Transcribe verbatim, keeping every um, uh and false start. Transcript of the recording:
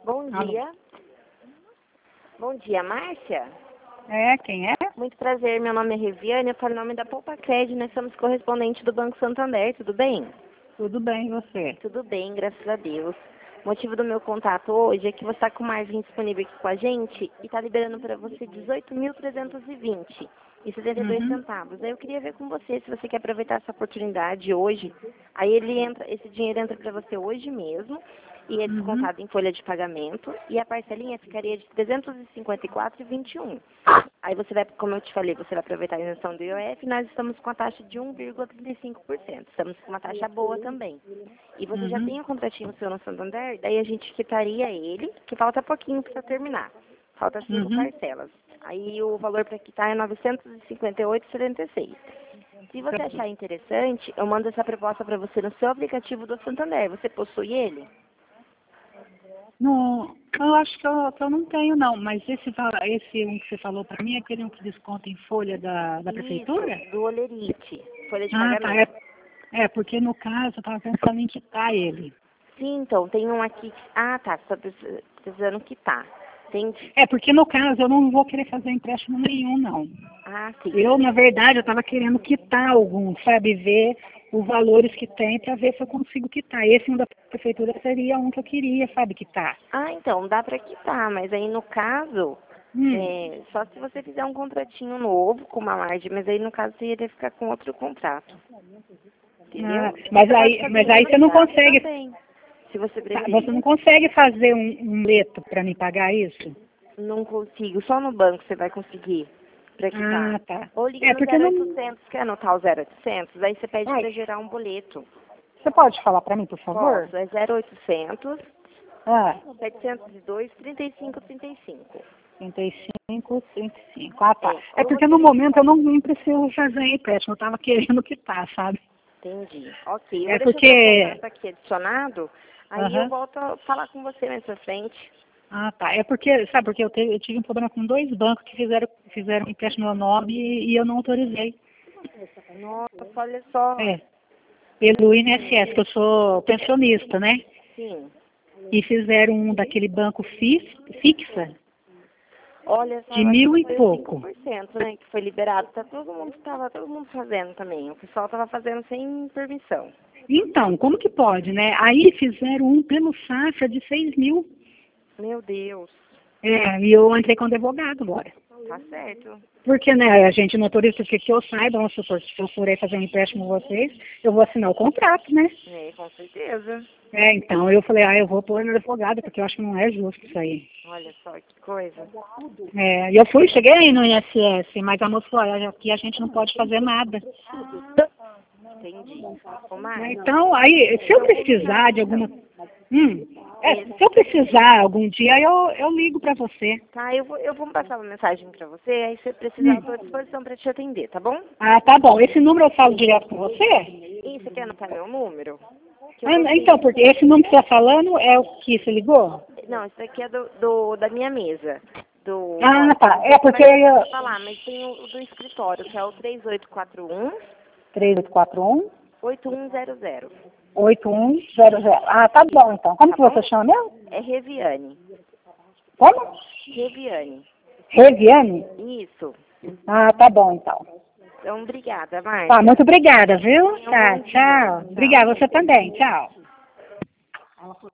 Bom Alô? dia. Bom dia, Márcia. É, quem é? Muito prazer, meu nome é Reviane, eu falo em nome da Poupa Cred, nós somos correspondentes do Banco Santander, tudo bem? Tudo bem, e você? Tudo bem, graças a Deus. O motivo do meu contato hoje é que você está com margem disponível aqui com a gente e está liberando para você dezoito mil trezentos e vinte e setenta e dois Uhum. centavos. Aí eu queria ver com você se você quer aproveitar essa oportunidade hoje. Aí ele entra, esse dinheiro entra para você hoje mesmo e é Uhum. descontado em folha de pagamento e a parcelinha ficaria de trezentos e cinquenta e quatro reais e vinte e um centavos. Aí você vai, como eu te falei, você vai aproveitar a isenção do I O F e nós estamos com a taxa de um vírgula trinta e cinco por cento. Estamos com uma taxa boa também. E você já Uhum. tem um contratinho seu no Santander, daí a gente quitaria ele, que falta pouquinho para terminar. Falta cinco Uhum. parcelas. Aí o valor para quitar é novecentos e cinquenta e oito reais e setenta e seis centavos. Se você achar interessante, eu mando essa proposta para você no seu aplicativo do Santander. Você possui ele? Não, eu acho que eu, que eu não tenho, não. Mas esse, val- esse um que você falou para mim é aquele um que desconta em folha da, da prefeitura? Isso, do Olerite, folha de Ah, tá. pagamento. É, é, porque no caso eu estava pensando em quitar ele. Sim, então, tem um aqui. que- Ah, tá, você está precisando quitar. Tem. É, porque no caso eu não vou querer fazer empréstimo nenhum, não. Ah, sim. Eu, na verdade, eu estava querendo quitar algum, sabe? Ver os valores que tem para ver se eu consigo quitar. Esse um da prefeitura seria um que eu queria, sabe, quitar. Ah, então, dá para quitar, mas aí no caso, Hum. é, só se você fizer um contratinho novo com uma margem, mas aí no caso você iria ficar com outro contrato. Entendeu? Ah, mas Você pode aí, fazer mas aí você não imediato consegue, também, se você tá, preferir. você não consegue fazer um, um leto para me pagar isso? Não consigo, só no banco você vai conseguir para quitar. Ah, tá. Ou liga É no porque zero não. oitocentos, quer anotar o zero oitocentos? Aí você pede Ai, para gerar um boleto. você pode falar para mim, por favor? Posso, é zero oitocentos, Ah, setecentos e dois, trinta e cinco trinta e cinco. trinta e cinco, trinta e cinco. Ah, tá. É, É ou porque você no liga. momento eu não, não preciso fazer empréstimo, eu estava querendo quitar, sabe? Entendi. Ok, eu É vou deixar seu porque. contato aqui adicionado, aí eu Aham. volto a falar com você mais pra frente. Ah, tá. É porque, sabe, porque eu, te- eu tive um problema com dois bancos que fizeram, fizeram um empréstimo no meu nome e, e eu não autorizei. Nossa, olha só. É, pelo I N S S, que eu sou pensionista, né? Sim. E fizeram um daquele banco fix, fixa Olha só, de eu acho mil que e foi os cinco pouco. por cento, né, que foi liberado. Tá todo mundo, tava todo mundo fazendo também. O pessoal tava fazendo sem permissão. Então, como que pode, né? Aí fizeram um pelo Safra de seis mil. Meu Deus. É, e eu entrei com advogado agora. Tá certo. Porque, né, a gente motorista, que, que eu saiba, vamos supor, se eu for aí fazer um empréstimo com vocês, eu vou assinar o contrato, né? É, com certeza. É, então eu falei, ah, eu vou pôr no advogado, porque eu acho que não é justo isso aí. Olha só que coisa. É, e eu fui, cheguei aí no I N S S, mas a moça falou, olha, aqui a gente não pode fazer nada. Entendi. Ô, Né, Márcia, então, aí, se eu então combinado precisar de alguma... então. Hum, é, É, se eu precisar algum dia, eu, eu ligo pra você. tá, eu vou, eu vou passar uma mensagem pra você, aí se você precisar, eu tô à Hum. disposição pra te atender, tá bom? Ah, tá bom. Esse número eu falo direto com você? E você quer anotar meu número? Que eu tô Ah, sem. então, porque esse número que você está falando é o que você ligou? Não, isso daqui é do, do- da minha mesa. Do. Ah, tá. Não sei É se porque vai eu... falar, mas tem o, o do escritório, que é o três oito quatro um, três oito quatro um, oito um zero zero. oito um zero zero. Ah, tá bom, então. Como Tá que bom? você chama mesmo? É Reviane. Como? Reviane. Reviane? Isso. Ah, tá bom, então. Então, obrigada, Tá, Márcia. muito obrigada, viu? Tenha um Tá, bom dia. tchau. Tchau. Obrigada, você também. Tchau.